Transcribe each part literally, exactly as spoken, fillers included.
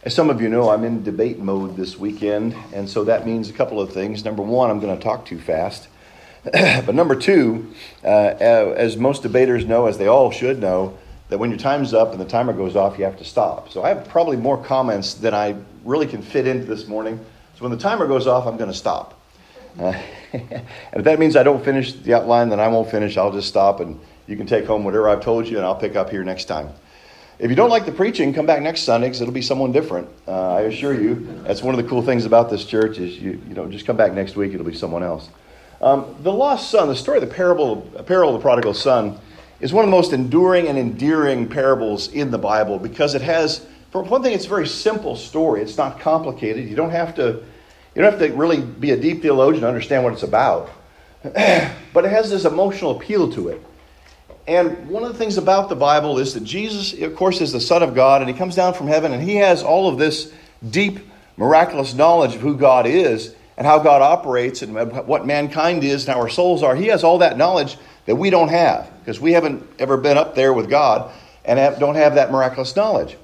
As some of you know, I'm in debate mode this weekend, and so that means a couple of things. Number one, I'm going to talk too fast. But number two, uh, as most debaters know, as they all should know, that when your time's up and the timer goes off, you have to stop. So I have probably more comments than I really can fit into this morning. So when the timer goes off, I'm going to stop. Uh, and if that means I don't finish the outline, then I won't finish. I'll just stop, and you can take home whatever I've told you, and I'll pick up here next time. If you don't like the preaching, come back next Sunday because it'll be someone different. Uh, I assure you, that's one of the cool things about this church is you, you know, just come back next week, it'll be someone else. Um, the lost son, the story of the parable, parable of the prodigal son is one of the most enduring and endearing parables in the Bible because it has, for one thing, it's a very simple story. It's not complicated. You don't have to, you don't have to really be a deep theologian to understand what it's about. But it has this emotional appeal to it. And one of the things about the Bible is that Jesus, of course, is the Son of God, and he comes down from heaven, and he has all of this deep, miraculous knowledge of who God is and how God operates and what mankind is and how our souls are. He has all that knowledge that we don't have because we haven't ever been up there with God and have, don't have that miraculous knowledge.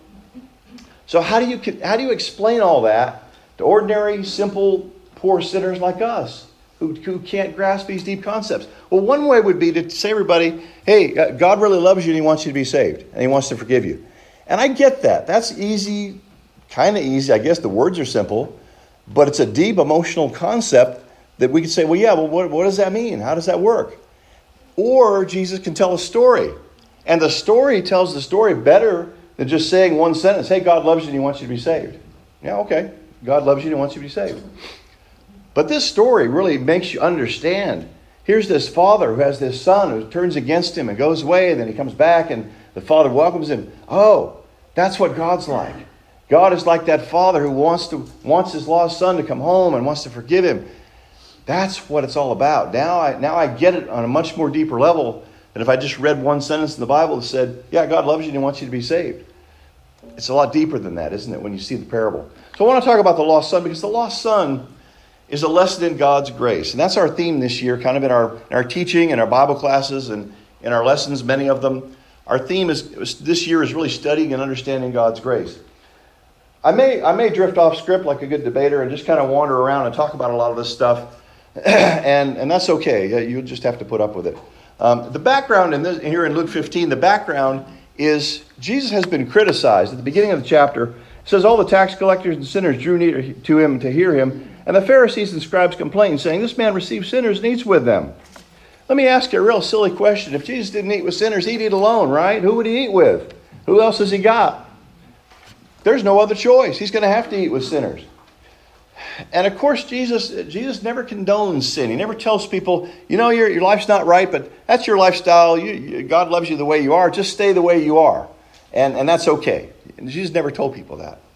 So how do you how do you explain all that to ordinary, simple, poor sinners like us? Who, who can't grasp these deep concepts? Well, one way would be to say to everybody, hey, God really loves you and he wants you to be saved. And he wants to forgive you. And I get that. That's easy, kind of easy. I guess the words are simple. But it's a deep emotional concept that we could say, well, yeah, well, what, what does that mean? How does that work? Or Jesus can tell a story. And the story tells the story better than just saying one sentence, hey, God loves you and he wants you to be saved. Yeah, okay. God loves you and he wants you to be saved. But this story really makes you understand. Here's this father who has this son who turns against him and goes away, and then he comes back and the father welcomes him. Oh, that's what God's like. God is like that father who wants to wants his lost son to come home and wants to forgive him. That's what it's all about. Now I now I get it on a much more deeper level than if I just read one sentence in the Bible that said, yeah, God loves you and he wants you to be saved. It's a lot deeper than that, isn't it, when you see the parable? So I want to talk about the lost son because the lost son is a lesson in God's grace. And that's our theme this year, kind of in our in our teaching and our Bible classes and in our lessons, many of them. Our theme is this year is really studying and understanding God's grace. I may I may drift off script like a good debater and just kind of wander around and talk about a lot of this stuff. and and that's okay. You'll just have to put up with it. Um, the background in this, here in Luke fifteen, the background is Jesus has been criticized. At the beginning of the chapter, it says, all the tax collectors and sinners drew near to him to hear him. And the Pharisees and scribes complained, saying, this man receives sinners and eats with them. Let me ask you a real silly question. If Jesus didn't eat with sinners, he'd eat alone, right? Who would he eat with? Who else has he got? There's no other choice. He's going to have to eat with sinners. And of course, Jesus Jesus never condones sin. He never tells people, you know, your, your life's not right, but that's your lifestyle. You, you, God loves you the way you are. Just stay the way you are. And, and that's okay. And Jesus never told people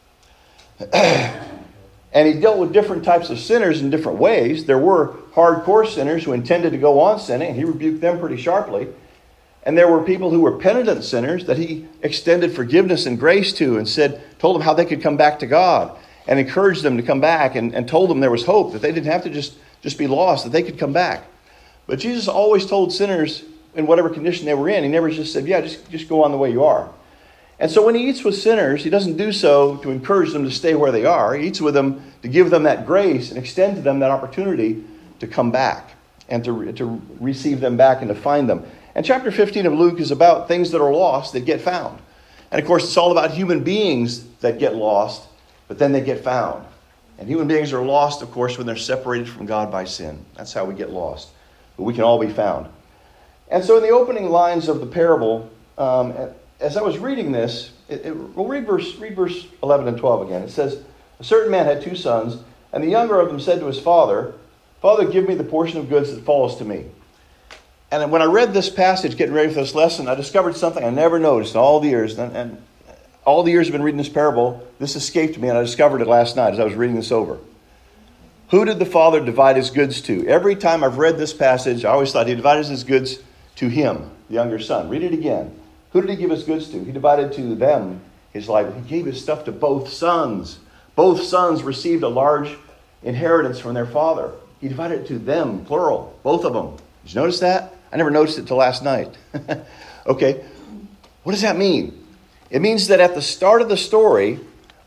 that. And he dealt with different types of sinners in different ways. There were hardcore sinners who intended to go on sinning, and he rebuked them pretty sharply. And there were people who were penitent sinners that he extended forgiveness and grace to and said, told them how they could come back to God and encouraged them to come back and, and told them there was hope, that they didn't have to just, just be lost, that they could come back. But Jesus always told sinners in whatever condition they were in, he never just said, yeah, just, just go on the way you are. And so when he eats with sinners, he doesn't do so to encourage them to stay where they are. He eats with them to give them that grace and extend to them that opportunity to come back and to, to receive them back and to find them. And chapter fifteen of Luke is about things that are lost that get found. And of course, it's all about human beings that get lost, but then they get found. And human beings are lost, of course, when they're separated from God by sin. That's how we get lost. But we can all be found. And so in the opening lines of the parable, um, as I was reading this, it, it, we'll read verse, read verse eleven and twelve again. It says, a certain man had two sons, and the younger of them said to his father, Father, give me the portion of goods that falls to me. And when I read this passage, getting ready for this lesson, I discovered something I never noticed in all the years. And, and all the years I've been reading this parable, this escaped me, and I discovered it last night as I was reading this over. Who did the father divide his goods to? Every time I've read this passage, I always thought he divided his goods to him, the younger son. Read it again. Who did he give his goods to? He divided to them his life. He gave his stuff to both sons. Both sons received a large inheritance from their father. He divided it to them, plural, both of them. Did you notice that? I never noticed it till last night. Okay, what does that mean? It means that at the start of the story,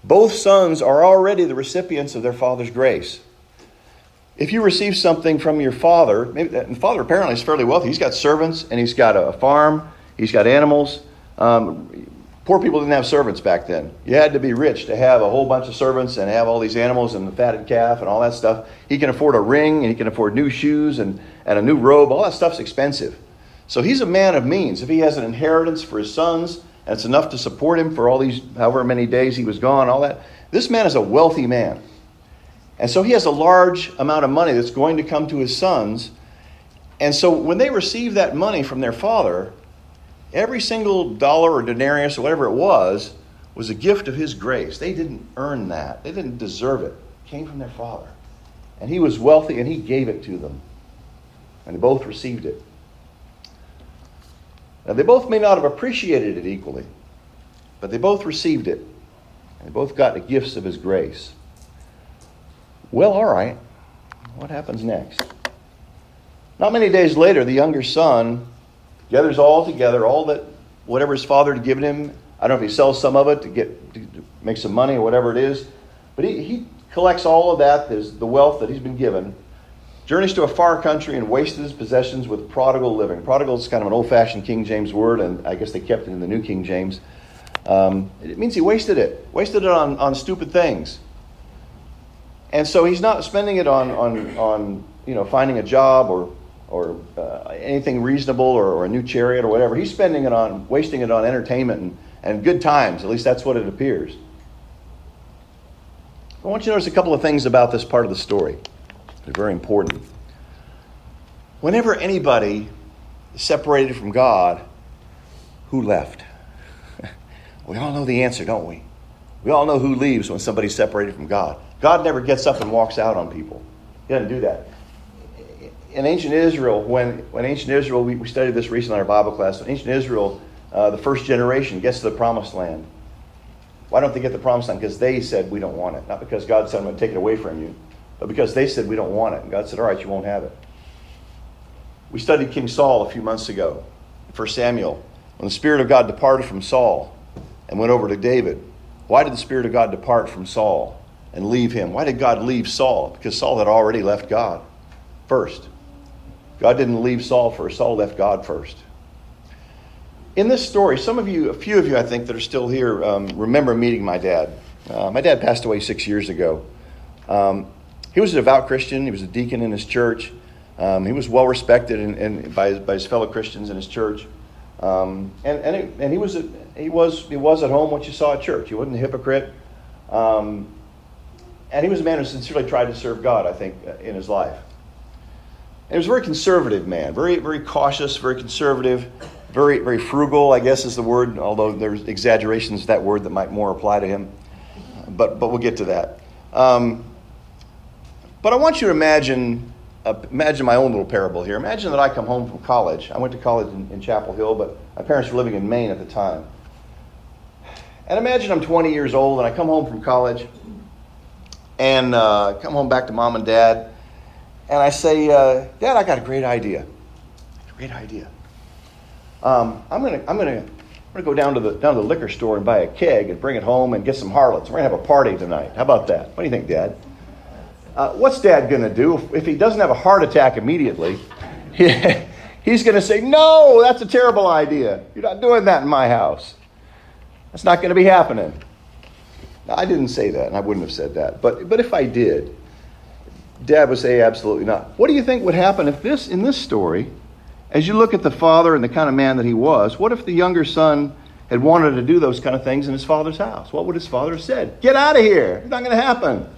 Both sons are already the recipients of their father's grace. If you receive something from your father, maybe, and father apparently is fairly wealthy. He's got servants and he's got a farm. He's got animals. Um, poor people didn't have servants back then. You had to be rich to have a whole bunch of servants and have all these animals and the fatted calf and all that stuff. He can afford a ring and he can afford new shoes and, and a new robe. All that stuff's expensive. So he's a man of means. If he has an inheritance for his sons and it's enough to support him for all these, however many days he was gone, all that, this man is a wealthy man. And so he has a large amount of money that's going to come to his sons. And so when they receive that money from their father, every single dollar or denarius or whatever it was, was a gift of his grace. They didn't earn that. They didn't deserve it. It came from their father. And he was wealthy and he gave it to them. And they both received it. Now they both may not have appreciated it equally, but they both received it. And they both got the gifts of his grace. Well, all right. What happens next? Not many days later, the younger son gathers all together, all that, whatever his father had given him. I don't know if he sells some of it to get to make some money or whatever it is. But he, he collects all of that, the wealth that he's been given, journeys to a far country and wasted his possessions with prodigal living. Prodigal is kind of an old-fashioned King James word, and I guess they kept it in the New King James. Um, it means he wasted it. Wasted it on, on stupid things. And so he's not spending it on, on, on you know, finding a job or or uh, anything reasonable or, or a new chariot or whatever. He's spending it on, wasting it on entertainment and, and good times. At least that's what it appears. I want you to notice a couple of things about this part of the story. They're very important. Whenever anybody is separated from God, who left? We all know the answer, don't we? We all know who leaves when somebody's separated from God. God never gets up and walks out on people. He doesn't do that. In ancient Israel, when, when ancient Israel, we, we studied this recently in our Bible class, when ancient Israel, uh, the first generation gets to the promised land. Why don't they get the promised land? Because they said, we don't want it. Not because God said, I'm going to take it away from you, but because they said, we don't want it. And God said, all right, you won't have it. We studied King Saul a few months ago, First Samuel, when the Spirit of God departed from Saul and went over to David. Why did the Spirit of God depart from Saul and leave him? Why did God leave Saul? Because Saul had already left God first. God didn't leave Saul first. Saul left God first. In this story, some of you, a few of you, I think, that are still here, um, remember meeting my dad. Uh, my dad passed away six years ago. Um, he was a devout Christian. He was a deacon in his church. Um, he was well respected in, in, by, his, by his fellow Christians in his church. Um, and and, it, and he was a, he was he was at home what you saw at church. He wasn't a hypocrite. Um, and he was a man who sincerely tried to serve God, I think, in his life. And he was a very conservative man, very, very cautious, very conservative, very, very frugal, I guess is the word, although there's exaggerations of that word that might more apply to him. But but we'll get to that. Um, but I want you to imagine, uh, imagine my own little parable here. Imagine that I come home from college. I went to college in, in Chapel Hill, but my parents were living in Maine at the time. And imagine I'm twenty years old and I come home from college and uh, come home back to mom and dad. And I say, uh, Dad, I got a great idea. Great idea. Um, I'm gonna, I'm gonna, I'm gonna go down to the down to the liquor store and buy a keg and bring it home and get some harlots. We're gonna have a party tonight. How about that? What do you think, Dad? Uh, what's Dad gonna do if, if he doesn't have a heart attack immediately? He, he's gonna say, "No, that's a terrible idea. You're not doing that in my house. That's not gonna be happening." Now, I didn't say that, and I wouldn't have said that. But but if I did, Dad would say, absolutely not. What do you think would happen if this, in this story, as you look at the father and the kind of man that he was, what if the younger son had wanted to do those kind of things in his father's house? What would his father have said? Get out of here. It's not going to happen.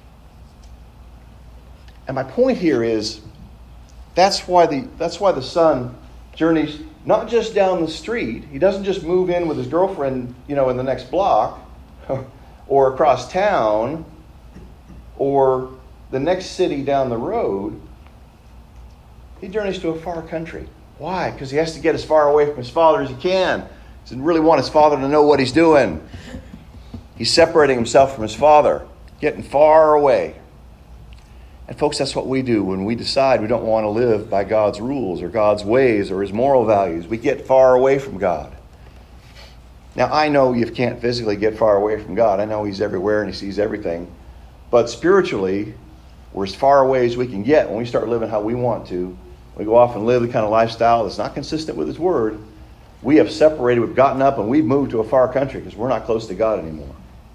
And my point here is, that's why the that's why the son journeys not just down the street. He doesn't just move in with his girlfriend, you know, in the next block or across town or the next city down the road. He journeys to a far country. Why? Because he has to get as far away from his father as he can. He doesn't really want his father to know what he's doing. He's separating himself from his father, getting far away. And folks, that's what we do when we decide we don't want to live by God's rules or God's ways or his moral values. We get far away from God. Now, I know you can't physically get far away from God. I know He's everywhere and He sees everything. But spiritually, we're as far away as we can get when we start living how we want to. We go off and live the kind of lifestyle that's not consistent with His Word. We have separated, we've gotten up, and we've moved to a far country because we're not close to God anymore.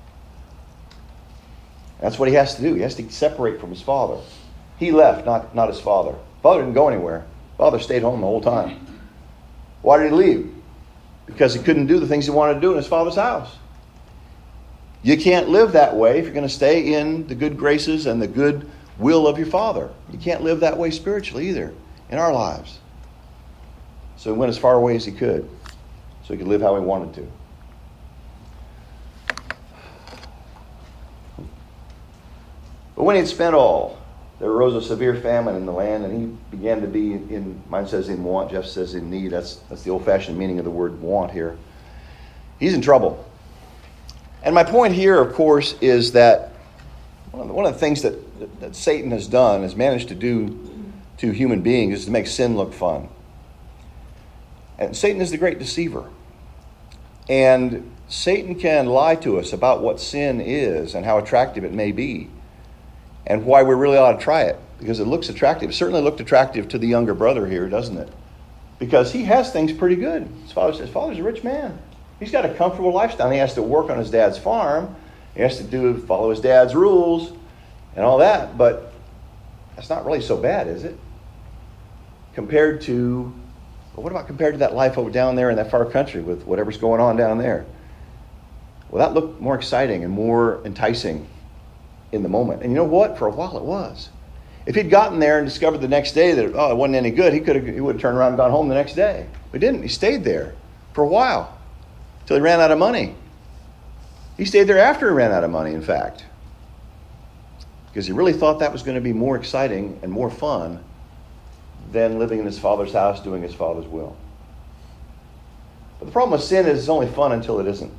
That's what He has to do. He has to separate from His Father. He left, not, not His Father. Father didn't go anywhere. Father stayed home the whole time. Why did He leave? Because He couldn't do the things He wanted to do in His Father's house. You can't live that way if you're going to stay in the good graces and the good will of your Father. You can't live that way spiritually either in our lives. So He went as far away as He could so He could live how He wanted to. But when He had spent all, there arose a severe famine in the land, and he began to be in, mine says in want, Jeff says in need. That's, that's the old-fashioned meaning of the word want here. He's in trouble. And my point here, of course, is that one of the, one of the things that, that, that Satan has done, has managed to do to human beings, is to make sin look fun. And Satan is the great deceiver. And Satan can lie to us about what sin is and how attractive it may be, and why we really ought to try it, because it looks attractive. It certainly looked attractive to the younger brother here, doesn't it? Because he has things pretty good. His father says, father's a rich man. He's got a comfortable lifestyle. He has to work on his dad's farm. He has to do follow his dad's rules and all that. But that's not really so bad, is it? Compared to, well, what about compared to that life over down there in that far country with whatever's going on down there? Well, that looked more exciting and more enticing in the moment. And you know what? For a while it was. If he'd gotten there and discovered the next day that, oh, it wasn't any good, he could have he would have turned around and gone home the next day. But he didn't. He stayed there for a while until he ran out of money. He stayed there after he ran out of money, in fact, because he really thought that was going to be more exciting and more fun than living in his father's house doing his father's will. But the problem with sin is it's only fun until it isn't.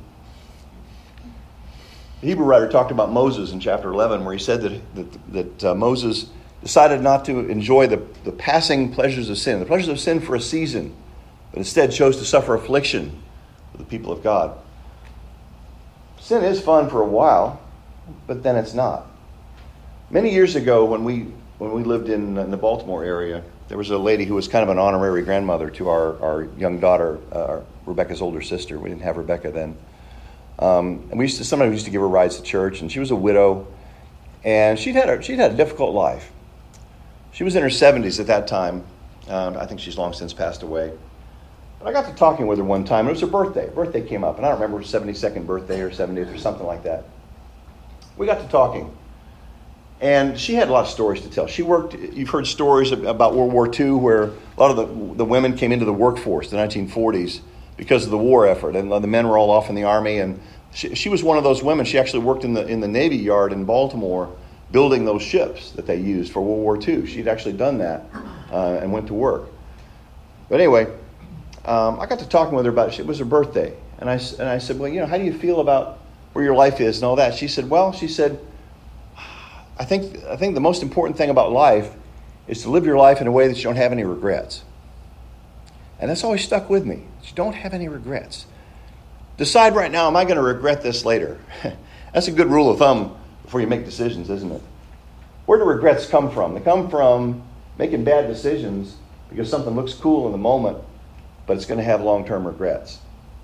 The Hebrew writer talked about Moses in chapter eleven, where he said that, that, that uh, Moses decided not to enjoy the, the passing pleasures of sin, the pleasures of sin for a season, but instead chose to suffer affliction for the people of God. Sin is fun for a while, but then it's not. Many years ago, when we when we lived in, in the Baltimore area, there was a lady who was kind of an honorary grandmother to our, our young daughter, uh, Rebecca's older sister. We didn't have Rebecca then. Um, and we used to sometimes we used to give her rides to church, and she was a widow, and she'd had a, she'd had a difficult life. She was in her seventies at that time. Um, I think she's long since passed away. But I got to talking with her one time. It was her birthday. Birthday came up, and I don't remember her seventy-second birthday or seventieth or something like that. We got to talking, and she had a lot of stories to tell. She worked. You've heard stories about World War Two, where a lot of the the women came into the workforce, the nineteen forties. Because of the war effort, and the men were all off in the army, and she, she was one of those women. She actually worked in the in the Navy Yard in Baltimore, building those ships that they used for World War Two. She'd actually done that uh, and went to work. But anyway, um, I got to talking with her about it. It was her birthday, and I and I said, well, you know, how do you feel about where your life is and all that? She said, well, she said, I think I think the most important thing about life is to live your life in a way that you don't have any regrets. And that's always stuck with me. You don't have any regrets. Decide right now, am I going to regret this later? That's a good rule of thumb before you make decisions, isn't it? Where do regrets come from? They come from making bad decisions because something looks cool in the moment, but it's going to have long-term regrets.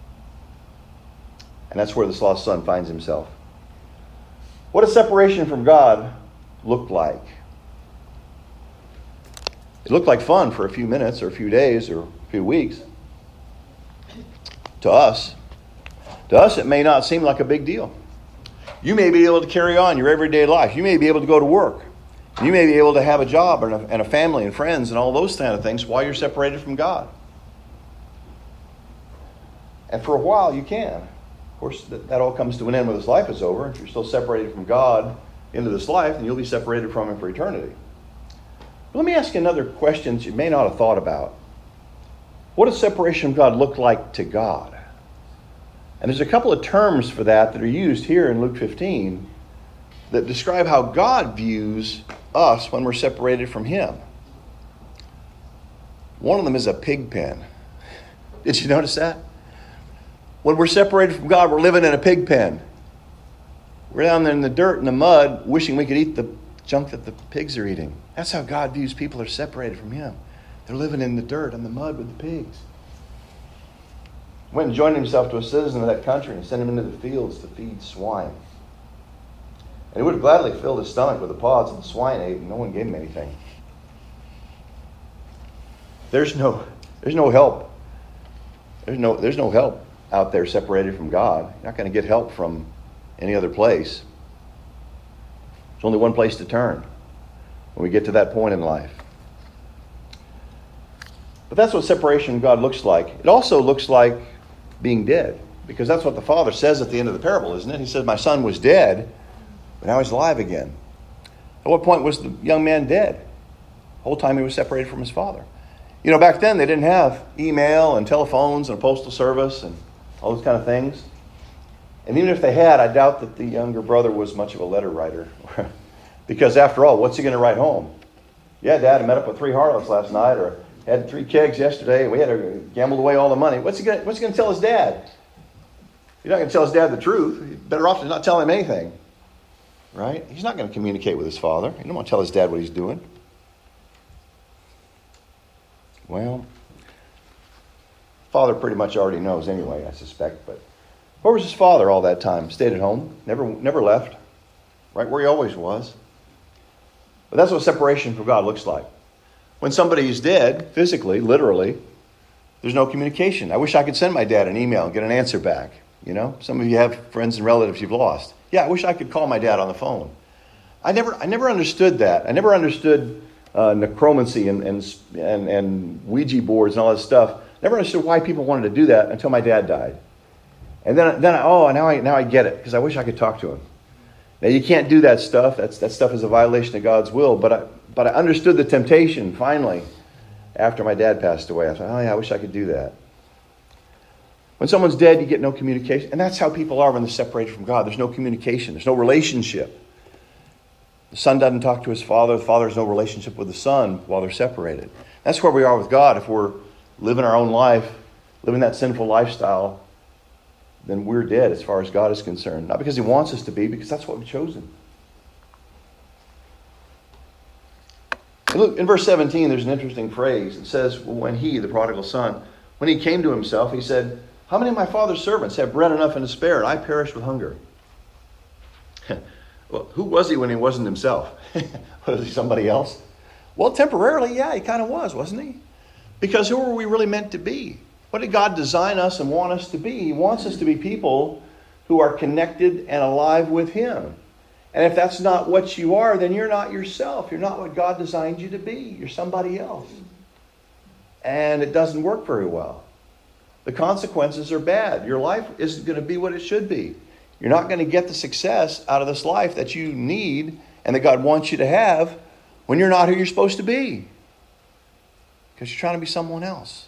And that's where this lost son finds himself. What does separation from God look like? It looked like fun for a few minutes or a few days or a few weeks. To us. To us, it may not seem like a big deal. You may be able to carry on your everyday life. You may be able to go to work. You may be able to have a job and a, and a family and friends and all those kind of things while you're separated from God. And for a while, you can. Of course, that, that all comes to an end when this life is over. If you're still separated from God into this life, then you'll be separated from Him for eternity. But let me ask you another question that you may not have thought about. What does separation from God look like to God? And there's a couple of terms for that that are used here in Luke fifteen that describe how God views us when we're separated from Him. One of them is a pig pen. Did you notice that? When we're separated from God, we're living in a pig pen. We're down there in the dirt and the mud, wishing we could eat the junk that the pigs are eating. That's how God views people who are separated from Him. They're living in the dirt and the mud with the pigs. He went and joined himself to a citizen of that country and sent him into the fields to feed swine. And he would have gladly filled his stomach with the pods that the swine ate, and no one gave him anything. There's no, there's no help. There's no, there's no help out there separated from God. You're not going to get help from any other place. There's only one place to turn when we get to that point in life. But that's what separation from God looks like. It also looks like being dead, because that's what the Father says at the end of the parable, isn't it? He says, my son was dead, but now he's alive again. At what point was the young man dead? The whole time he was separated from his father. You know, back then they didn't have email and telephones and a postal service and all those kind of things. And even if they had, I doubt that the younger brother was much of a letter writer. Because after all, what's he going to write home? Yeah, Dad, I met up with three harlots last night, or had three kegs yesterday, and we had to gambled away all the money. What's he going? What's he going to tell his dad? You're not going to tell his dad the truth. You're better off to not tell him anything, right? He's not going to communicate with his father. He don't want to tell his dad what he's doing. Well, father pretty much already knows anyway, I suspect. But where was his father all that time? Stayed at home, never, never left, right where he always was. But that's what separation from God looks like. When somebody is dead, physically, literally, there's no communication. I wish I could send my dad an email and get an answer back. You know, some of you have friends and relatives you've lost. Yeah, I wish I could call my dad on the phone. I never, I never understood that. I never understood uh, necromancy and, and and and Ouija boards and all this stuff. Never understood why people wanted to do that until my dad died. And then, then I, oh, now I now I get it, because I wish I could talk to him. Now you can't do that stuff. That's that stuff is a violation of God's will. But I but I understood the temptation finally after my dad passed away. I thought, oh yeah, I wish I could do that. When someone's dead, you get no communication. And that's how people are when they're separated from God. There's no communication. There's no relationship. The son doesn't talk to his father. The father has no relationship with the son while they're separated. That's where we are with God. If we're living our own life, living that sinful lifestyle, then we're dead as far as God is concerned. Not because He wants us to be, because that's what we've chosen. And look, in verse seventeen, there's an interesting phrase. It says, when he, the prodigal son, when he came to himself, he said, how many of my father's servants have bread enough and to spare, and I perish with hunger? Well, who was he when he wasn't himself? Was he somebody else? Well, temporarily, yeah, he kind of was, wasn't he? Because who are we really meant to be? What did God design us and want us to be? He wants us to be people who are connected and alive with Him. And if that's not what you are, then you're not yourself. You're not what God designed you to be. You're somebody else. And it doesn't work very well. The consequences are bad. Your life isn't going to be what it should be. You're not going to get the success out of this life that you need and that God wants you to have when you're not who you're supposed to be. Because you're trying to be someone else.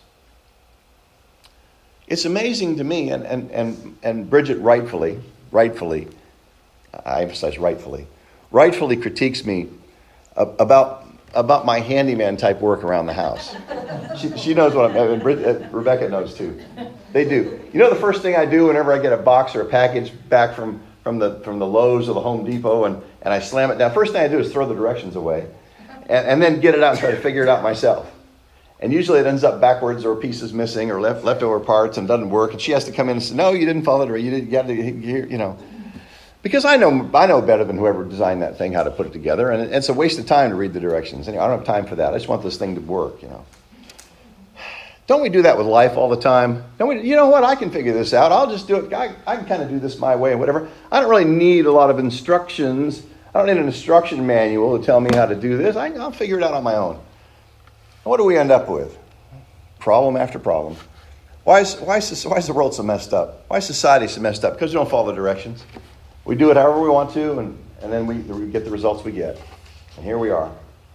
It's amazing to me, and, and, and, and Bridget rightfully, rightfully, I emphasize rightfully, rightfully critiques me about, about my handyman type work around the house. She, she knows what I'm, and Bridget, Rebecca knows too. They do. You know the first thing I do whenever I get a box or a package back from, from the from the Lowe's or the Home Depot and, and I slam it down, first thing I do is throw the directions away and, and then get it out and try to figure it out myself. And usually it ends up backwards or pieces missing or left leftover parts and doesn't work. And she has to come in and say, no, you didn't follow it. You didn't, you had to, you know. Because I know I know better than whoever designed that thing how to put it together. And it's a waste of time to read the directions. Anyway, I don't have time for that. I just want this thing to work, you know. Don't we do that with life all the time? Don't we? You know what? I can figure this out. I'll just do it. I, I can kind of do this my way and whatever. I don't really need a lot of instructions. I don't need an instruction manual to tell me how to do this. I, I'll figure it out on my own. What do we end up with? Problem after problem. Why is, why is, why is the world so messed up? Why is society so messed up? Because we don't follow the directions. We do it however we want to, and, and then we, we get the results we get. And here we are.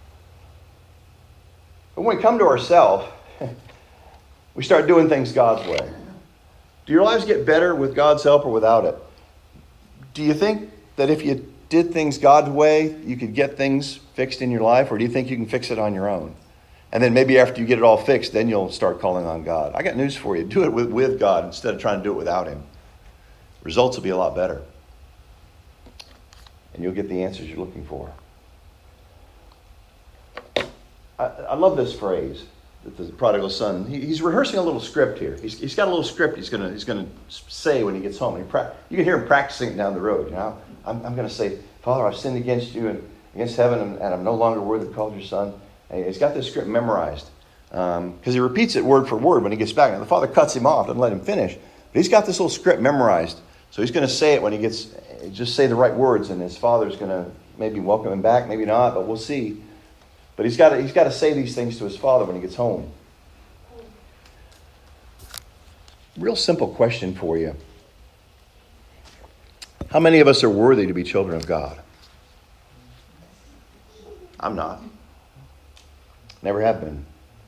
But when we come to ourselves, we start doing things God's way. Do your lives get better with God's help or without it? Do you think that if you did things God's way, you could get things fixed in your life, or do you think you can fix it on your own? And then maybe after you get it all fixed, then you'll start calling on God. I got news for you. Do it with, with God instead of trying to do it without him. Results will be a lot better. And you'll get the answers you're looking for. I, I love this phrase that the prodigal son, he, he's rehearsing a little script here. He's, he's got a little script he's going he's gonna say when he gets home. He pra- you can hear him practicing it down the road. You know, I'm, I'm going to say, Father, I've sinned against you and against heaven, and, and I'm no longer worthy to be called your son. And he's got this script memorized because um, he repeats it word for word when he gets back. Now, the father cuts him off, doesn't let him finish. But he's got this little script memorized. So he's going to say it when he gets, just say the right words, and his father's going to maybe welcome him back, maybe not, but we'll see. But he's got to, he's got to say these things to his father when he gets home. Real simple question for you. How many of us are worthy to be children of God? I'm not. Never have been.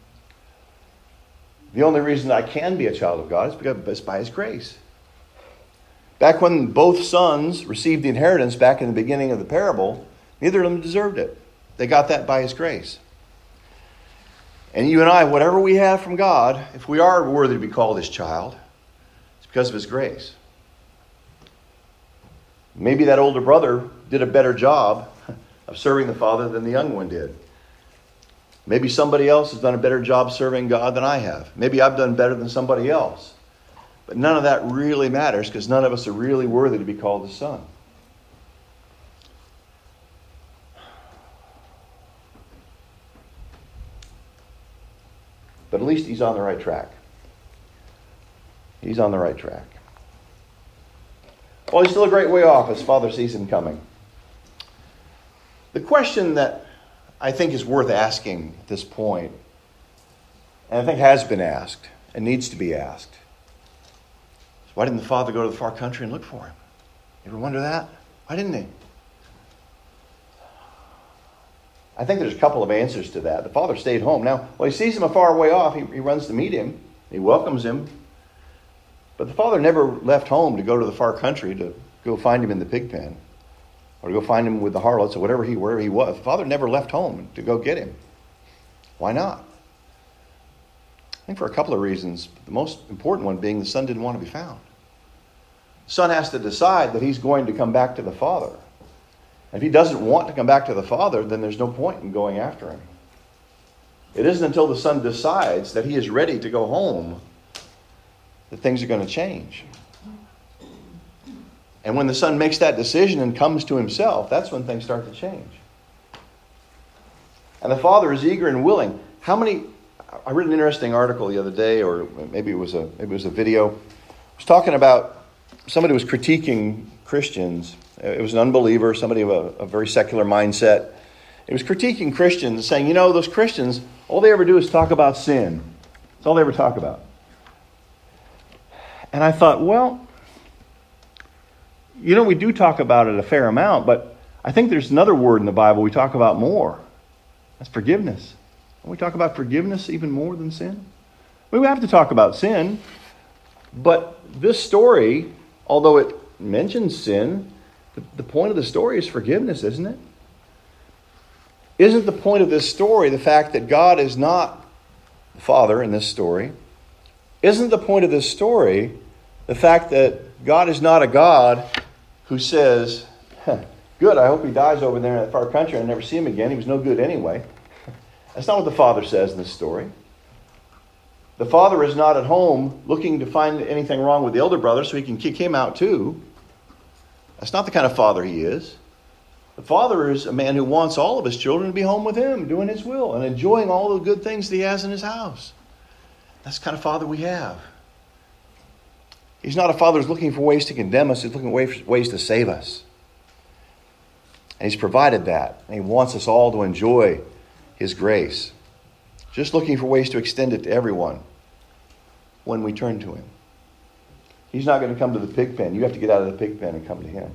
The only reason I can be a child of God is because it's by his grace. Back when both sons received the inheritance back in the beginning of the parable, neither of them deserved it. They got that by his grace. And you and I, whatever we have from God, if we are worthy to be called his child, it's because of his grace. Maybe that older brother did a better job of serving the Father than the young one did. Maybe somebody else has done a better job serving God than I have. Maybe I've done better than somebody else. But none of that really matters because none of us are really worthy to be called his son. But at least he's on the right track. He's on the right track. Well, he's still a great way off as Father sees him coming. The question that I think is worth asking at this point, and I think has been asked and needs to be asked, is why didn't the father go to the far country and look for him? You ever wonder that? Why didn't he? I think there's a couple of answers to that. The father stayed home. Now, when he sees him a far way off, he, he runs to meet him. He welcomes him. But the father never left home to go to the far country to go find him in the pig pen or to go find him with the harlots or whatever he, wherever he was. The father never left home to go get him. Why not? I think for a couple of reasons. The most important one being the son didn't want to be found. The son has to decide that he's going to come back to the father. If he doesn't want to come back to the father, then there's no point in going after him. It isn't until the son decides that he is ready to go home that things are going to change. And when the son makes that decision and comes to himself, that's when things start to change. And the father is eager and willing. How many... I read an interesting article the other day, or maybe it was a maybe it was a video. It was talking about somebody was critiquing Christians. It was an unbeliever, somebody of a, a very secular mindset. It was critiquing Christians, saying, you know, those Christians, all they ever do is talk about sin. That's all they ever talk about. And I thought, well, you know, we do talk about it a fair amount, but I think there's another word in the Bible we talk about more. That's forgiveness. Don't we talk about forgiveness even more than sin? We have to talk about sin, but this story, although it mentions sin, the, the point of the story is forgiveness, isn't it? Isn't the point of this story the fact that God is not the Father in this story? Isn't the point of this story the fact that God is not a God who says, huh, good, I hope he dies over there in that far country and I never see him again. He was no good anyway. That's not what the father says in this story. The father is not at home looking to find anything wrong with the elder brother so he can kick him out too. That's not the kind of father he is. The father is a man who wants all of his children to be home with him, doing his will and enjoying all the good things that he has in his house. That's the kind of father we have. He's not a father who's looking for ways to condemn us. He's looking for ways to save us. And he's provided that. And he wants us all to enjoy his grace. Just looking for ways to extend it to everyone when we turn to him. He's not going to come to the pig pen. You have to get out of the pig pen and come to him.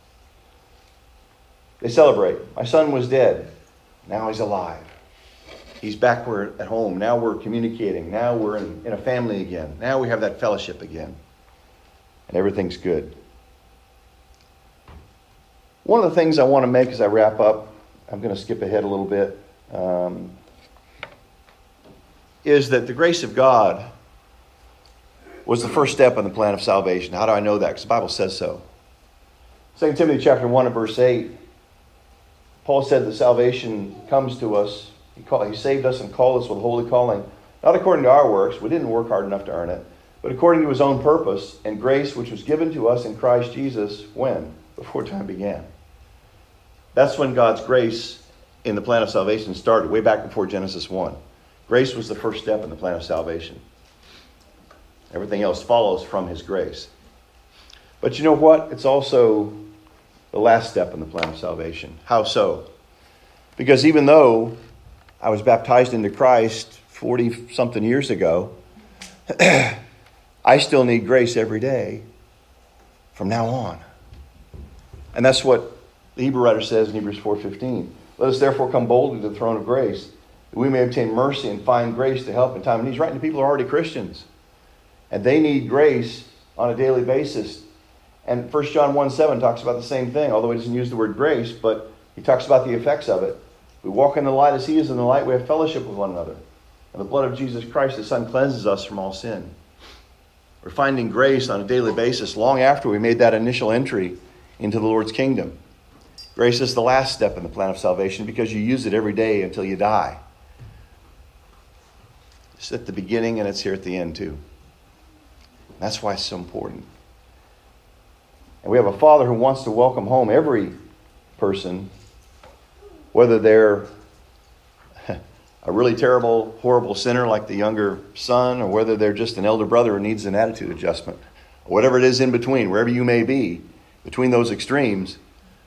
They celebrate. My son was dead. Now he's alive. He's back we're at home. Now we're communicating. Now we're in, in a family again. Now we have that fellowship again. And everything's good. One of the things I want to make as I wrap up, I'm going to skip ahead a little bit. Um, is that the grace of God was the first step in the plan of salvation. How do I know that? Because the Bible says so. Second Timothy chapter one and verse eight, Paul said that salvation comes to us. He, called, he saved us and called us with a holy calling, not according to our works. We didn't work hard enough to earn it, but according to his own purpose and grace, which was given to us in Christ Jesus. When? Before time began. That's when God's grace in the plan of salvation started, way back before Genesis one. Grace was the first step in the plan of salvation. Everything else follows from his grace. But you know what? It's also the last step in the plan of salvation. How so? Because even though I was baptized into Christ forty-something years ago, I still need grace every day from now on. And that's what the Hebrew writer says in Hebrews four fifteen. Let us therefore come boldly to the throne of grace, that we may obtain mercy and find grace to help in time. And he's writing to people who are already Christians. And they need grace on a daily basis. And First John one seven talks about the same thing, although he doesn't use the word grace, but he talks about the effects of it. We walk in the light as he is in the light. We have fellowship with one another. And the blood of Jesus Christ, his Son, cleanses us from all sin. We're finding grace on a daily basis long after we made that initial entry into the Lord's kingdom. Grace is the last step in the plan of salvation because you use it every day until you die. It's at the beginning and it's here at the end too. That's why it's so important. And we have a Father who wants to welcome home every person, whether they're a really terrible, horrible sinner like the younger son, or whether they're just an elder brother who needs an attitude adjustment, or whatever it is in between, wherever you may be, between those extremes.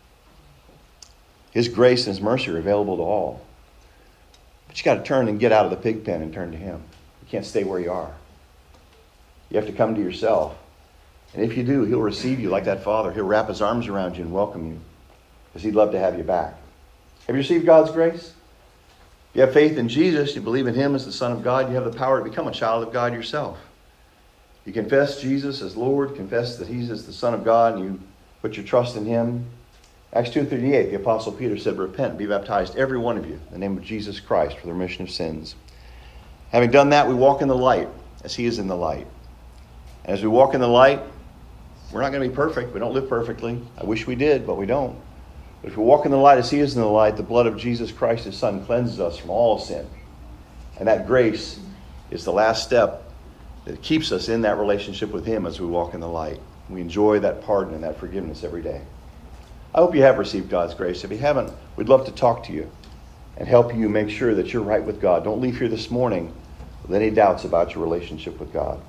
His grace and his mercy are available to all. But you got to turn and get out of the pig pen and turn to him. You can't stay where you are. You have to come to yourself. And if you do, he'll receive you like that Father. He'll wrap his arms around you and welcome you because he'd love to have you back. Have you received God's grace? If you have faith in Jesus, you believe in him as the Son of God, you have the power to become a child of God yourself. You confess Jesus as Lord, confess that he's as the Son of God, and you put your trust in him. Acts two thirty-eight, the Apostle Peter said, repent, be baptized, every one of you, in the name of Jesus Christ, for the remission of sins. Having done that, we walk in the light as he is in the light. And as we walk in the light, we're not going to be perfect. We don't live perfectly. I wish we did, but we don't. But if we walk in the light as he is in the light, the blood of Jesus Christ, his Son, cleanses us from all sin. And that grace is the last step that keeps us in that relationship with him as we walk in the light. We enjoy that pardon and that forgiveness every day. I hope you have received God's grace. If you haven't, we'd love to talk to you and help you make sure that you're right with God. Don't leave here this morning with any doubts about your relationship with God.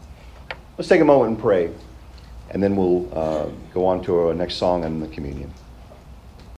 Let's take a moment and pray, and then we'll uh, go on to our next song and the communion.